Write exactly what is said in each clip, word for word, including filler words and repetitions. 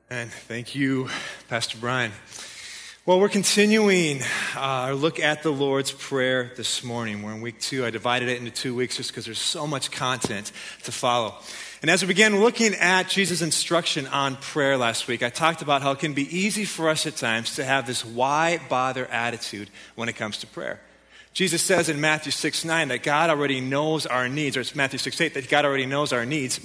And thank you, Pastor Brian. Well, we're continuing uh, our look at the Lord's Prayer this morning. We're in week two. I divided it into two weeks just because there's so much content to follow. And as we began looking at Jesus' instruction on prayer last week, I talked about how it can be easy for us at times to have this why bother attitude when it comes to prayer. Jesus says in Matthew six nine that God already knows our needs, or it's Matthew six eight that God already knows our needs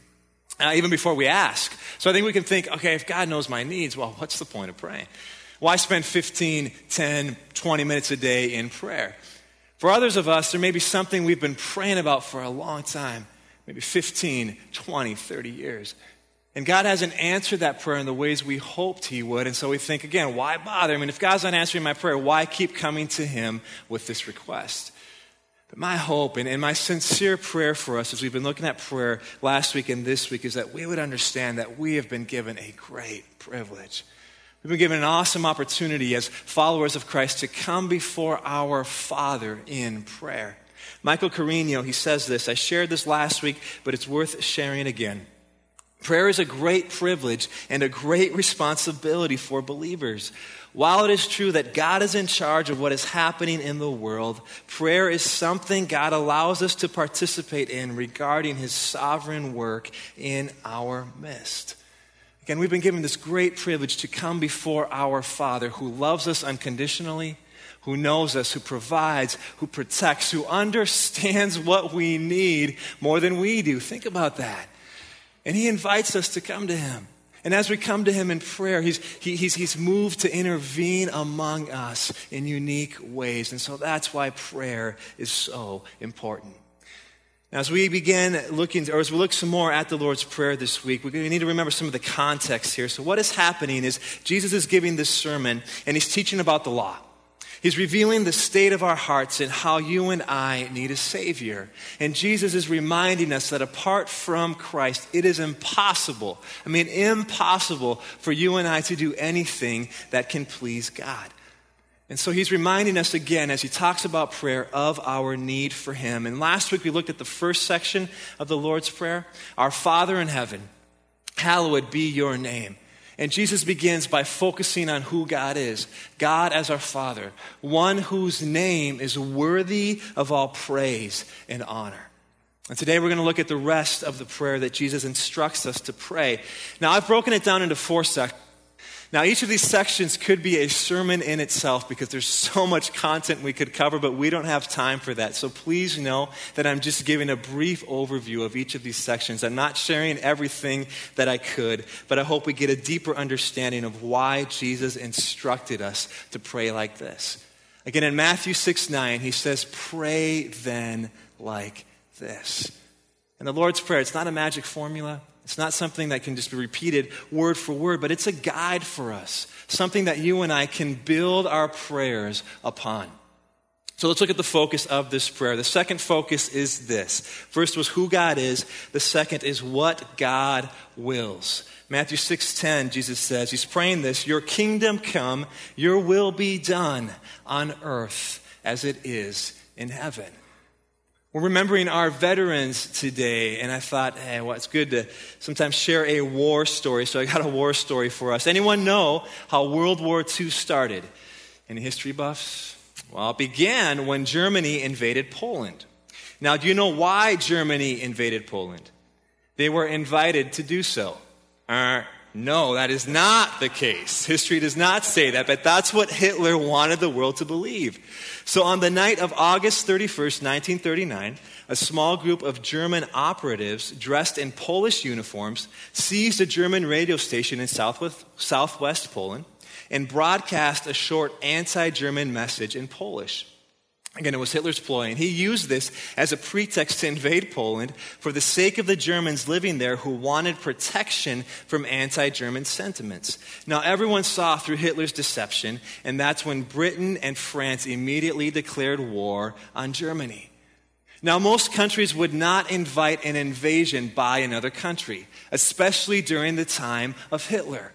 uh, even before we ask. So I think we can think, okay, if God knows my needs, well, what's the point of praying? Why spend fifteen, ten, twenty minutes a day in prayer? For others of us, there may be something we've been praying about for a long time, maybe fifteen, twenty, thirty years. And God hasn't answered that prayer in the ways we hoped he would. And so we think, again, why bother? I mean, if God's not answering my prayer, why keep coming to him with this request? But my hope and, and my sincere prayer for us as we've been looking at prayer last week and this week is that we would understand that we have been given a great privilege. We've been given an awesome opportunity as followers of Christ to come before our Father in prayer. Michael Carino, he says this. I shared this last week, but it's worth sharing again. Prayer is a great privilege and a great responsibility for believers. While it is true that God is in charge of what is happening in the world, prayer is something God allows us to participate in regarding his sovereign work in our midst. Again, we've been given this great privilege to come before our Father who loves us unconditionally, who knows us, who provides, who protects, who understands what we need more than we do. Think about that. And he invites us to come to him. And as we come to him in prayer, he's, he, he's, he's moved to intervene among us in unique ways. And so that's why prayer is so important. Now, as we begin looking, or as we look some more at the Lord's Prayer this week, we need to remember some of the context here. So what is happening is Jesus is giving this sermon, and he's teaching about the law. He's revealing the state of our hearts and how you and I need a Savior. And Jesus is reminding us that apart from Christ, it is impossible, I mean impossible for you and I to do anything that can please God. And so he's reminding us again as he talks about prayer of our need for him. And last week we looked at the first section of the Lord's Prayer. Our Father in heaven, hallowed be your name. And Jesus begins by focusing on who God is. God as our Father, one whose name is worthy of all praise and honor. And today we're going to look at the rest of the prayer that Jesus instructs us to pray. Now I've broken it down into four sections. Now, each of these sections could be a sermon in itself because there's so much content we could cover, but we don't have time for that. So please know that I'm just giving a brief overview of each of these sections. I'm not sharing everything that I could, but I hope we get a deeper understanding of why Jesus instructed us to pray like this. Again, in Matthew six nine, he says, pray then like this. And the Lord's Prayer, it's not a magic formula. It's not something that can just be repeated word for word, but it's a guide for us, something that you and I can build our prayers upon. So let's look at the focus of this prayer. The second focus is this. First was who God is. The second is what God wills. Matthew six ten, Jesus says, he's praying this, your kingdom come, your will be done on earth as it is in heaven. We're remembering our veterans today, and I thought, hey, well, it's good to sometimes share a war story, so I got a war story for us. Anyone know how World War Two started? Any history buffs? Well, it began when Germany invaded Poland. Now, do you know why Germany invaded Poland? They were invited to do so. Uh, no, that is not the case. History does not say that, but that's what Hitler wanted the world to believe. So on the night of August thirty-first, nineteen thirty-nine, a small group of German operatives dressed in Polish uniforms seized a German radio station in southwest, southwest Poland and broadcast a short anti-German message in Polish. Again, it was Hitler's ploy, and he used this as a pretext to invade Poland for the sake of the Germans living there who wanted protection from anti-German sentiments. Now, everyone saw through Hitler's deception, and that's when Britain and France immediately declared war on Germany. Now, most countries would not invite an invasion by another country, especially during the time of Hitler.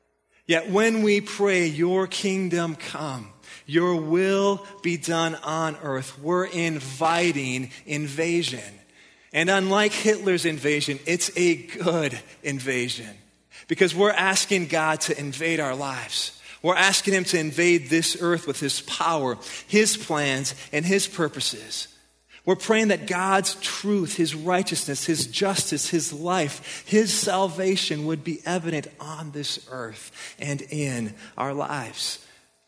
Yet when we pray, your kingdom come, your will be done on earth, we're inviting invasion. And unlike Hitler's invasion, it's a good invasion. because we're asking God to invade our lives. We're asking him to invade this earth with his power, his plans, and his purposes. We're praying that God's truth, his righteousness, his justice, his life, his salvation would be evident on this earth and in our lives.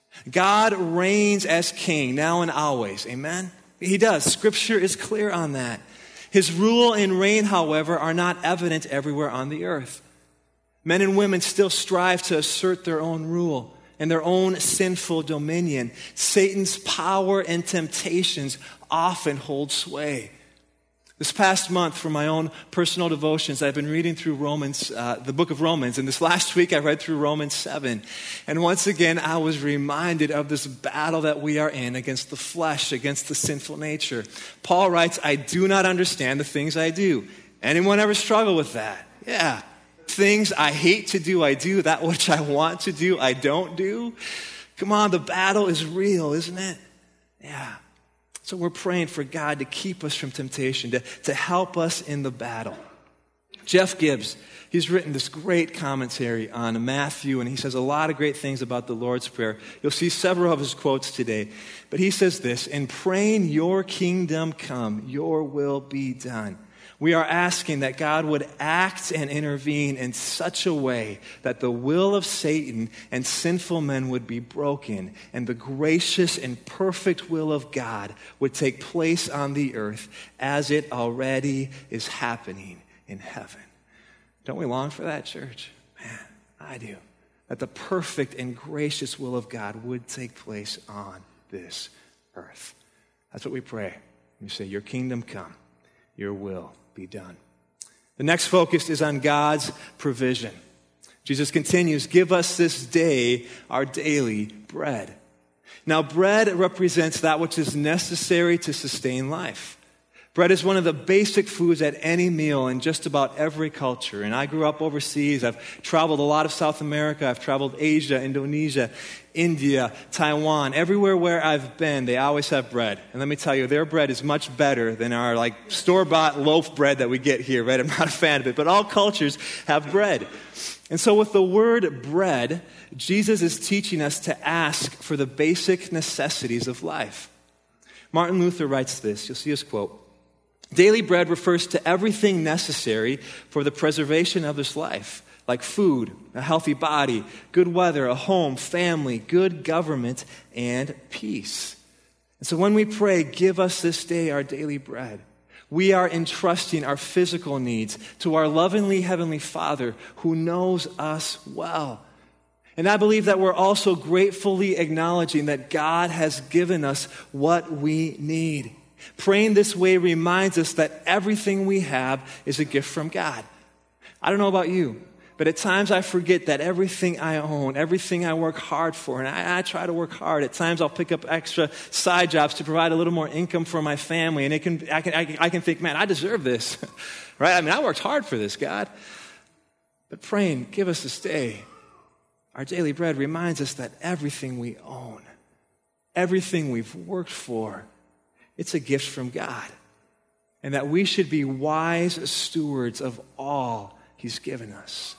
God reigns as king now and always. Amen? He does. Scripture is clear on that. His rule and reign, however, are not evident everywhere on the earth. Men and women still strive to assert their own rule and their own sinful dominion. Satan's power and temptations often hold sway. This past month, for my own personal devotions, I've been reading through Romans, uh, the book of Romans. And this last week, I read through Romans seven. And once again, I was reminded of this battle that we are in against the flesh, against the sinful nature. Paul writes, I do not understand the things I do. Anyone ever struggle with that? Yeah. Things I hate to do, I do. That which I want to do, I don't do. Come on, the battle is real, isn't it? Yeah. So we're praying for God to keep us from temptation, to, to help us in the battle. Jeff Gibbs, he's written this great commentary on Matthew, and he says a lot of great things about the Lord's Prayer. You'll see several of his quotes today. But he says this, in praying your kingdom come, your will be done. We are asking that God would act and intervene in such a way that the will of Satan and sinful men would be broken and the gracious and perfect will of God would take place on the earth as it already is happening in heaven. Don't we long for that, church? Man, I do. That the perfect and gracious will of God would take place on this earth. That's what we pray. We say, your kingdom come, your will be done. The next focus is on God's provision. Jesus continues, give us this day our daily bread. Now, bread represents that which is necessary to sustain life. Bread is one of the basic foods at any meal in just about every culture. And I grew up overseas. I've traveled a lot of South America. I've traveled Asia, Indonesia, India, Taiwan. Everywhere where I've been, they always have bread. And let me tell you, their bread is much better than our like store-bought loaf bread that we get here, right? I'm not a fan of it, but all cultures have bread. And so with the word bread, Jesus is teaching us to ask for the basic necessities of life. Martin Luther writes this. You'll see his quote. Daily bread refers to everything necessary for the preservation of this life, like food, a healthy body, good weather, a home, family, good government, and peace. And so when we pray, give us this day our daily bread, we are entrusting our physical needs to our lovingly Heavenly Father who knows us well. And I believe that we're also gratefully acknowledging that God has given us what we need. Praying this way reminds us that everything we have is a gift from God. I don't know about you, but at times I forget that everything I own, everything I work hard for, and I, I try to work hard. At times I'll pick up extra side jobs to provide a little more income for my family, and it can, I, can, I, can, I can think, man, I deserve this, right? I mean, I worked hard for this, God. But praying, give us this day our daily bread reminds us that everything we own, everything we've worked for, it's a gift from God, and that we should be wise stewards of all He's given us.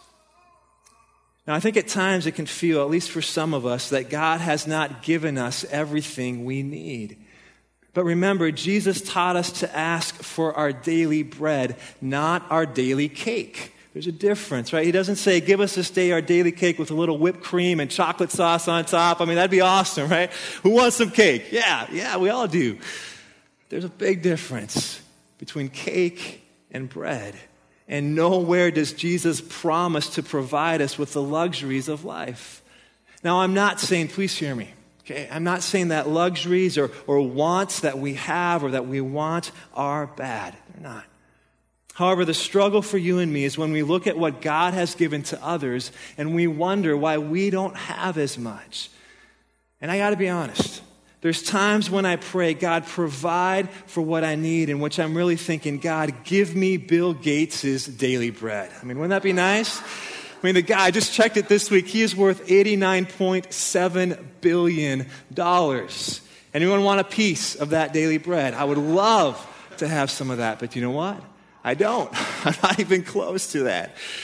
Now, I think at times it can feel, at least for some of us, that God has not given us everything we need. But remember, Jesus taught us to ask for our daily bread, not our daily cake. There's a difference, right? He doesn't say, give us this day our daily cake with a little whipped cream and chocolate sauce on top. I mean, that'd be awesome, right? Who wants some cake? Yeah, yeah, we all do. There's a big difference between cake and bread. And nowhere does Jesus promise to provide us with the luxuries of life. Now, I'm not saying, please hear me, okay? I'm not saying that luxuries or, or wants that we have or that we want are bad. They're not. However, the struggle for you and me is when we look at what God has given to others and we wonder why we don't have as much. And I got to be honest. There's times when I pray, God, provide for what I need, in which I'm really thinking, God, give me Bill Gates' daily bread. I mean, wouldn't that be nice? I mean, the guy, I just checked it this week, he is worth eighty-nine point seven billion dollars. Anyone want a piece of that daily bread? I would love to have some of that, but you know what? I don't. I'm not even close to that.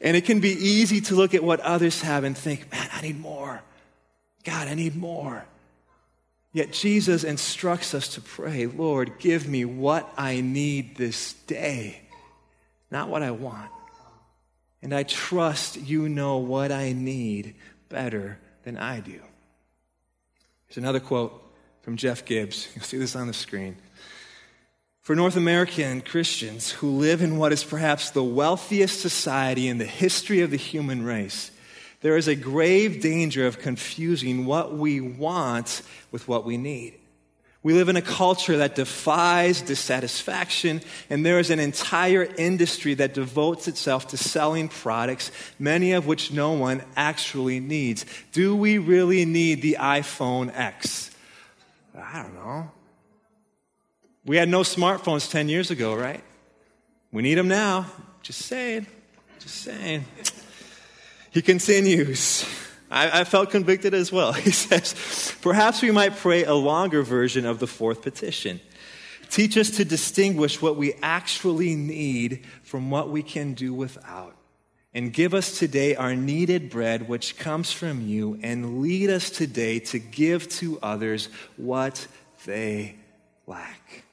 And it can be easy to look at what others have and think, man, I need more. God, I need more. Yet Jesus instructs us to pray, Lord, give me what I need this day, not what I want. And I trust you know what I need better than I do. Here's another quote from Jeff Gibbs. You'll see this on the screen. For North American Christians who live in what is perhaps the wealthiest society in the history of the human race, there is a grave danger of confusing what we want with what we need. We live in a culture that defies dissatisfaction, and there is an entire industry that devotes itself to selling products, many of which no one actually needs. Do we really need the iPhone X? I don't know. We had no smartphones ten years ago, right? We need them now. Just saying. Just saying. He continues. I, I felt convicted as well. He says, perhaps we might pray a longer version of the fourth petition. Teach us to distinguish what we actually need from what we can do without. And give us today our needed bread, which comes from you, and lead us today to give to others what they lack.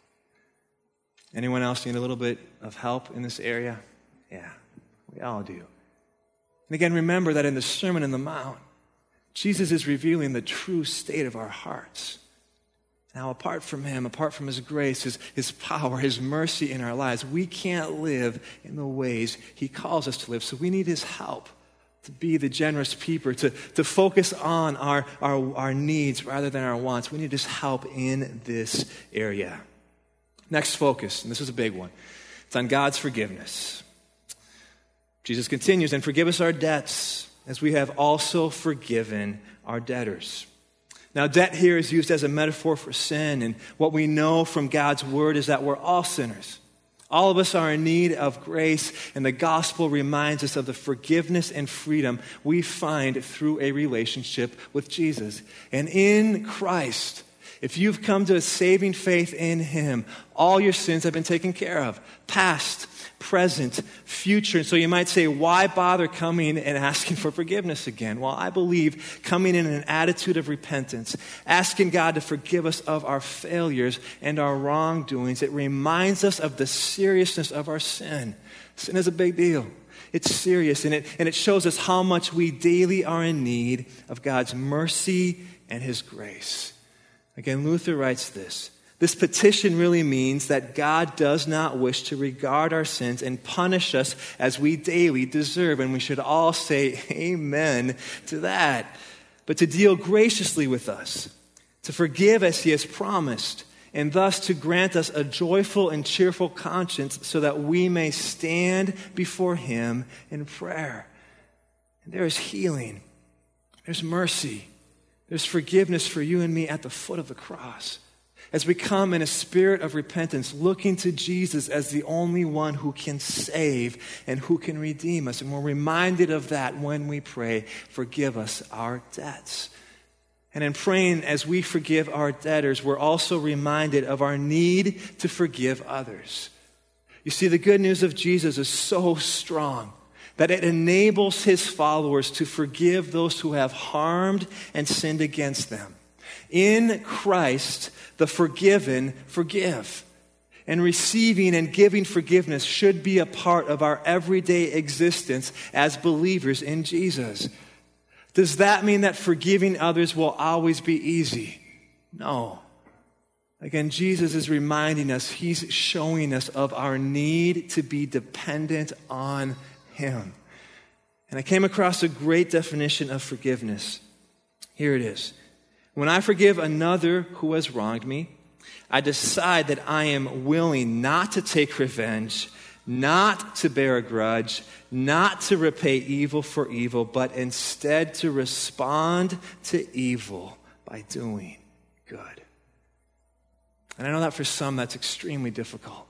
Anyone else need a little bit of help in this area? Yeah, we all do. And again, remember that in the Sermon on the Mount, Jesus is revealing the true state of our hearts. Now, apart from him, apart from his grace, his, his power, his mercy in our lives, we can't live in the ways he calls us to live. So we need his help to be the generous people, to, to focus on our, our, our needs rather than our wants. We need his help in this area. Next focus, and this is a big one. It's on God's forgiveness. Jesus continues, and forgive us our debts as we have also forgiven our debtors. Now, debt here is used as a metaphor for sin, and what we know from God's word is that we're all sinners. All of us are in need of grace, and the gospel reminds us of the forgiveness and freedom we find through a relationship with Jesus. And in Christ, if you've come to a saving faith in him, all your sins have been taken care of, past, present, future. And so you might say, why bother coming and asking for forgiveness again? Well, I believe coming in an attitude of repentance, asking God to forgive us of our failures and our wrongdoings, it reminds us of the seriousness of our sin. Sin is a big deal. It's serious, and it, and it shows us how much we daily are in need of God's mercy and his grace. Again, Luther writes this. This petition really means that God does not wish to regard our sins and punish us as we daily deserve. And we should all say amen to that. But to deal graciously with us, to forgive as he has promised, and thus to grant us a joyful and cheerful conscience so that we may stand before him in prayer. And there is healing. There's mercy. There's forgiveness for you and me at the foot of the cross. As we come in a spirit of repentance, looking to Jesus as the only one who can save and who can redeem us. And we're reminded of that when we pray, forgive us our debts. And in praying as we forgive our debtors, we're also reminded of our need to forgive others. You see, the good news of Jesus is so strong that it enables his followers to forgive those who have harmed and sinned against them. In Christ, the forgiven forgive. And receiving and giving forgiveness should be a part of our everyday existence as believers in Jesus. Does that mean that forgiving others will always be easy? No. Again, Jesus is reminding us, he's showing us of our need to be dependent on him. And I came across a great definition of forgiveness. Here it is. When I forgive another who has wronged me, I decide that I am willing not to take revenge, not to bear a grudge, not to repay evil for evil, but instead to respond to evil by doing good. And I know that for some that's extremely difficult.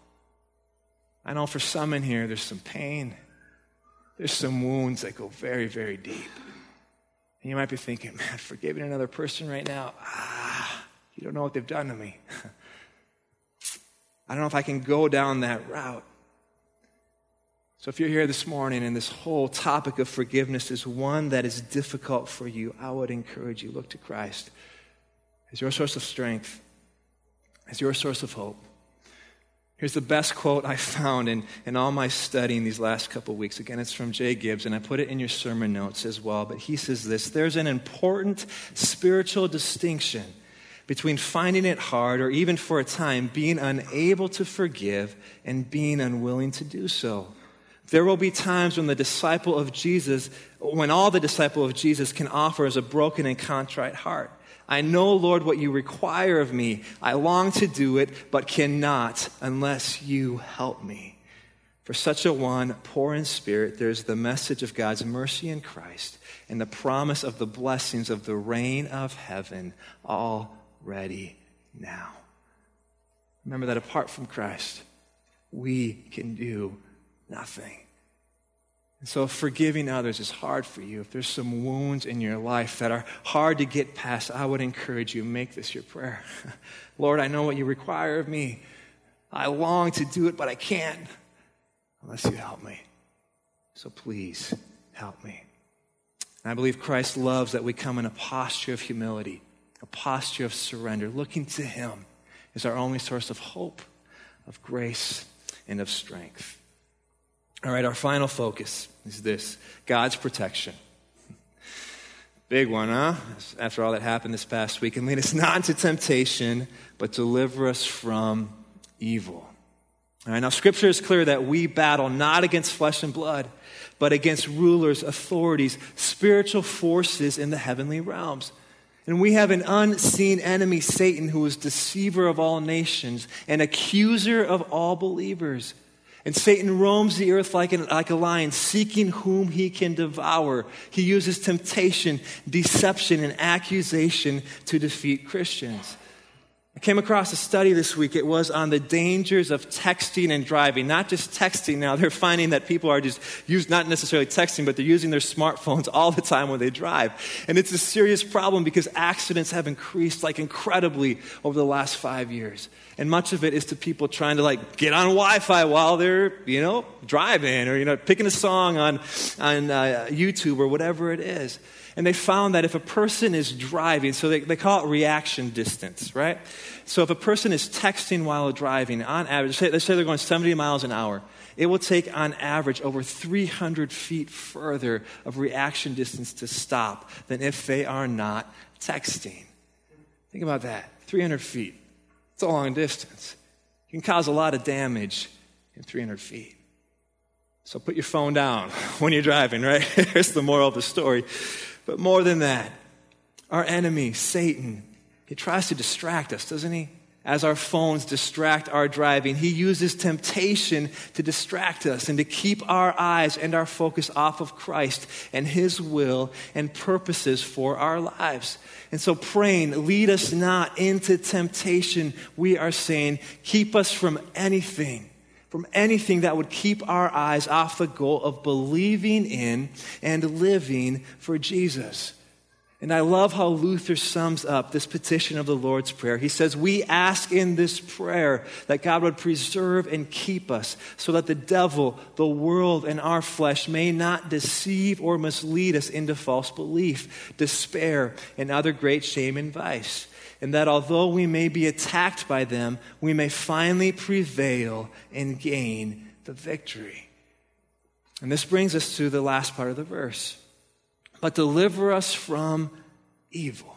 I know for some in here there's some pain. There's some wounds that go very, very deep. And you might be thinking, man, forgiving another person right now, ah, you don't know what they've done to me. I don't know if I can go down that route. So if you're here this morning and this whole topic of forgiveness is one that is difficult for you, I would encourage you, look to Christ as your source of strength, as your source of hope. Here's the best quote I found in, in all my studying these last couple of weeks. Again, it's from Jay Gibbs, and I put it in your sermon notes as well. But he says this: there's an important spiritual distinction between finding it hard, or even for a time, being unable to forgive and being unwilling to do so. There will be times when the disciple of Jesus, when all the disciple of Jesus can offer is a broken and contrite heart. I know, Lord, what you require of me. I long to do it, but cannot unless you help me. For such a one, poor in spirit, there's the message of God's mercy in Christ and the promise of the blessings of the reign of heaven already now. Remember that apart from Christ, we can do nothing. And so if forgiving others is hard for you, if there's some wounds in your life that are hard to get past, I would encourage you, make this your prayer. Lord, I know what you require of me. I long to do it, but I can't unless you help me. So please help me. And I believe Christ loves that we come in a posture of humility, a posture of surrender, looking to him as our only source of hope, of grace, and of strength. All right, our final focus is this: God's protection. Big one, huh? After all that happened this past week. And lead us not into temptation, but deliver us from evil. All right, now Scripture is clear that we battle not against flesh and blood, but against rulers, authorities, spiritual forces in the heavenly realms. And we have an unseen enemy, Satan, who is deceiver of all nations and accuser of all believers. And Satan roams the earth like, an, like a lion, seeking whom he can devour. He uses temptation, deception, and accusation to defeat Christians. I came across a study this week. It was on the dangers of texting and driving. Not just texting now. They're finding that people are just use, not necessarily texting, but they're using their smartphones all the time when they drive. And it's a serious problem because accidents have increased like incredibly over the last five years. And much of it is to people trying to like get on Wi-Fi while they're, you know, driving or, you know, picking a song on, on uh, YouTube or whatever it is. And they found that if a person is driving, so they, they call it reaction distance, right? So if a person is texting while driving, on average, say, let's say they're going seventy miles an hour, it will take on average over three hundred feet further of reaction distance to stop than if they are not texting. Think about that, three hundred feet. It's a long distance. It can cause a lot of damage in three hundred feet. So put your phone down when you're driving, right? Here's the moral of the story. But more than that, our enemy, Satan, he tries to distract us, doesn't he? As our phones distract our driving, he uses temptation to distract us and to keep our eyes and our focus off of Christ and his will and purposes for our lives. And so praying, lead us not into temptation, we are saying, keep us from anything, from anything that would keep our eyes off the goal of believing in and living for Jesus. And I love how Luther sums up this petition of the Lord's Prayer. He says, we ask in this prayer that God would preserve and keep us so that the devil, the world, and our flesh may not deceive or mislead us into false belief, despair, and other great shame and vice. And that although we may be attacked by them, we may finally prevail and gain the victory. And this brings us to the last part of the verse. But deliver us from evil.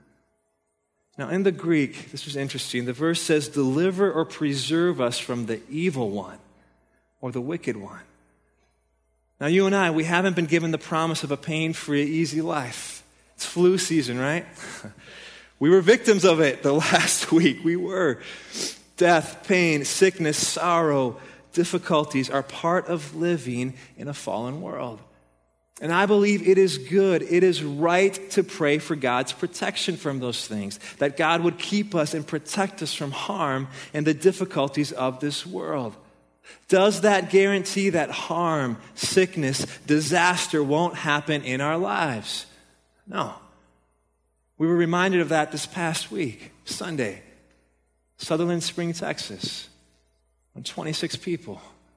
Now in the Greek, this was interesting, the verse says, deliver or preserve us from the evil one or the wicked one. Now you and I, we haven't been given the promise of a pain-free, easy life. It's flu season, right? We were victims of it the last week. We were. Death, pain, sickness, sorrow, difficulties are part of living in a fallen world. And I believe it is good, it is right to pray for God's protection from those things, that God would keep us and protect us from harm and the difficulties of this world. Does that guarantee that harm, sickness, disaster won't happen in our lives? No. We were reminded of that this past week, Sunday, Sutherland Spring, Texas, when twenty-six people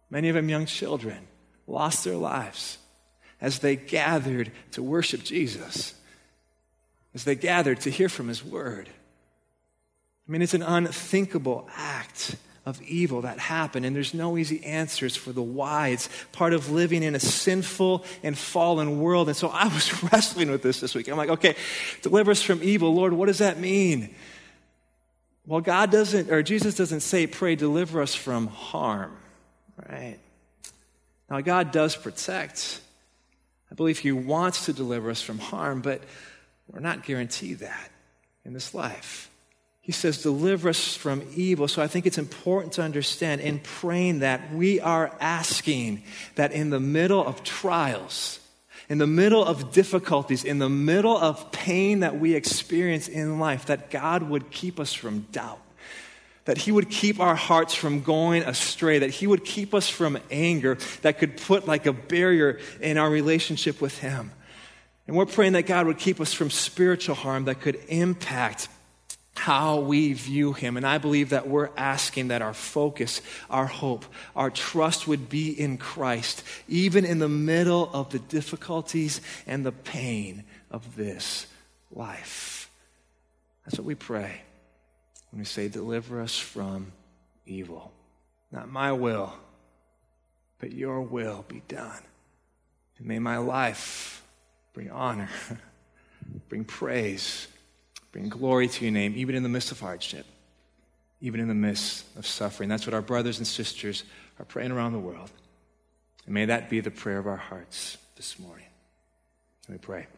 many of them young children, lost their lives as they gathered to worship Jesus, as they gathered to hear from his word. I mean, it's an unthinkable act of evil that happened, and there's no easy answers for the why. It's part of living in a sinful and fallen world. And so I was wrestling with this this week. I'm like, okay, deliver us from evil. Lord, what does that mean? Well, God doesn't, or Jesus doesn't say, pray, deliver us from harm, right? Now, God does protect. I believe he wants to deliver us from harm, but we're not guaranteed that in this life. He says, deliver us from evil. So I think it's important to understand in praying that we are asking that in the middle of trials, in the middle of difficulties, in the middle of pain that we experience in life, that God would keep us from doubt, that he would keep our hearts from going astray, that he would keep us from anger that could put like a barrier in our relationship with him. And we're praying that God would keep us from spiritual harm that could impact how we view him. And I believe that we're asking that our focus, our hope, our trust would be in Christ, even in the middle of the difficulties and the pain of this life. That's what we pray when we say, deliver us from evil. Not my will, but your will be done. And may my life bring honor, bring praise, bring glory to your name, even in the midst of hardship, even in the midst of suffering. That's what our brothers and sisters are praying around the world. And may that be the prayer of our hearts this morning. Let me pray.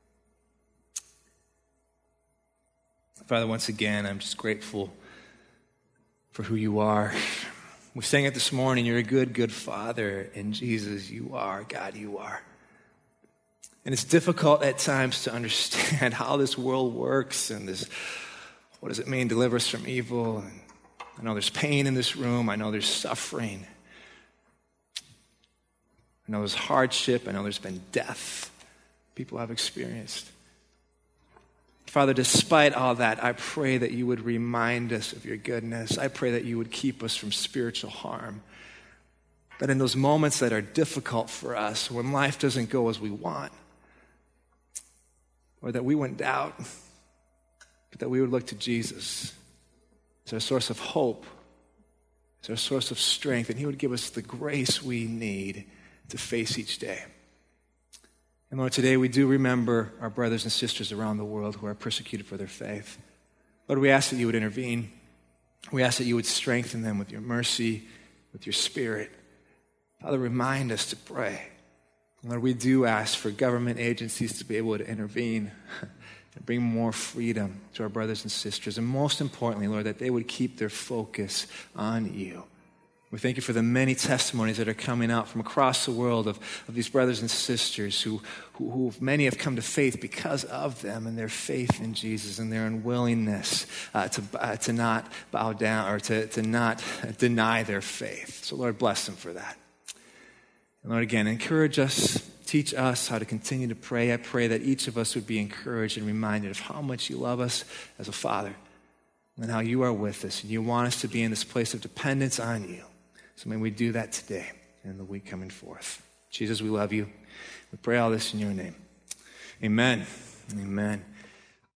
Father, once again, I'm just grateful for who you are. We sang it this morning, you're a good, good Father. And Jesus, you are, God, you are. And it's difficult at times to understand how this world works and this, what does it mean, deliver us from evil? And I know there's pain in this room. I know there's suffering. I know there's hardship. I know there's been death people have experienced. Father, despite all that, I pray that you would remind us of your goodness. I pray that you would keep us from spiritual harm. That in those moments that are difficult for us, when life doesn't go as we want, or that we wouldn't doubt, but that we would look to Jesus as our source of hope, as our source of strength, and he would give us the grace we need to face each day. And Lord, today we do remember our brothers and sisters around the world who are persecuted for their faith. Lord, we ask that you would intervene. We ask that you would strengthen them with your mercy, with your spirit. Father, remind us to pray. Lord, we do ask for government agencies to be able to intervene and bring more freedom to our brothers and sisters. And most importantly, Lord, that they would keep their focus on you. We thank you for the many testimonies that are coming out from across the world of, of these brothers and sisters who, who, who many have come to faith because of them and their faith in Jesus and their unwillingness uh, to, uh, to not bow down or to, to not deny their faith. So Lord, bless them for that. And Lord, again, encourage us, teach us how to continue to pray. I pray that each of us would be encouraged and reminded of how much you love us as a father and how you are with us and you want us to be in this place of dependence on you. So may we do that today and in the week coming forth. Jesus, we love you. We pray all this in your name. Amen. Amen.